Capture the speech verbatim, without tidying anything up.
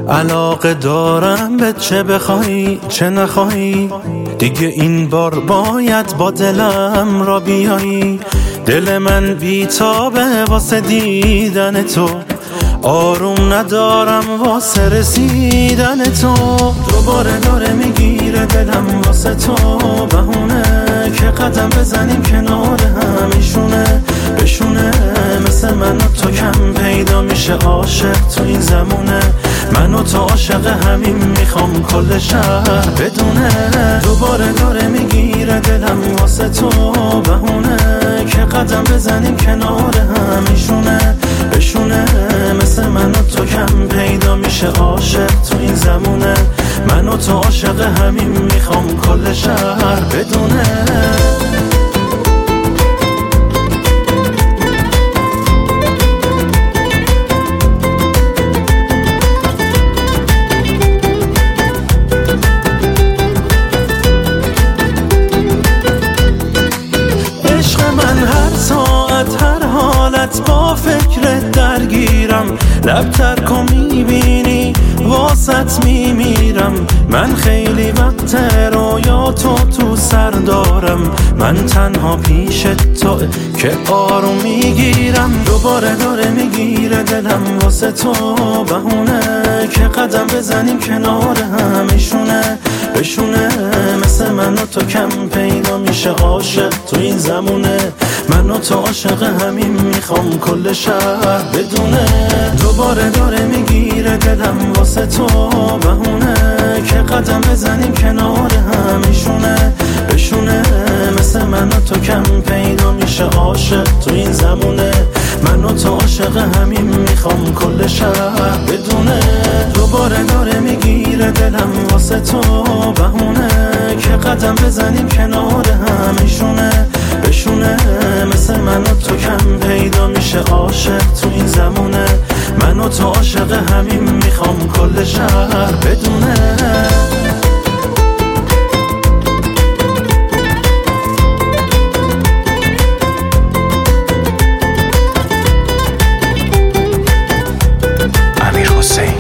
علاقه دارم به چه بخوای چه نخوای، دیگه این بار باید با دلم را بیایی. دل من بیتابه واسه دیدن تو، آروم ندارم واسه رسیدن تو. دوباره داره میگیره دلم واسه تو بهونه، که قدم بزنیم کنار همیشونه بشونه. مثل من و تو کم پیدا میشه عاشق تو این زمونه، من و تو عاشق همین میخوام کل شهر بدونه. دوباره داره میگیره دلم واسه تو بهونه، که قدم بزنیم کنار همیشونه بشونه. مثل من و تو کم پیدا میشه عاشق تو این زمونه، من و تو عاشق همین میخوام کل شهر بدونه. با فکرت درگیرم، لبتر کن میبینی واسط میمیرم. من خیلی وقت رویاتو تو سر دارم، من تنها پیش تو که آروم میگیرم. دوباره داره میگیره دلم واسه تو بهونه، که قدم بزنیم کنار همیشونه بشونه. مثل من و تو کم پیدا میشه عاشق تو این زمونه، من و تو عاشق همین میخوام کل شهر بدونه. دوباره داره میگیره دلم واسه تو بهونه، که قدم بزنیم کنار همیشونه بشونه. مثل من و تو کم پیدا میشه عاشق تو این زمونه، من و تو عاشق همین میخوام کل شهر بدونه. دوباره داره میگیره دلم واسه تو بهونه، که قدم بزنیم کنار همیشونه بشونه. مثل من و تو کم پیدا میشه عاشق تو این زمونه، من و تو عاشق همین میخوام کل شهر بدونه. امیر حسین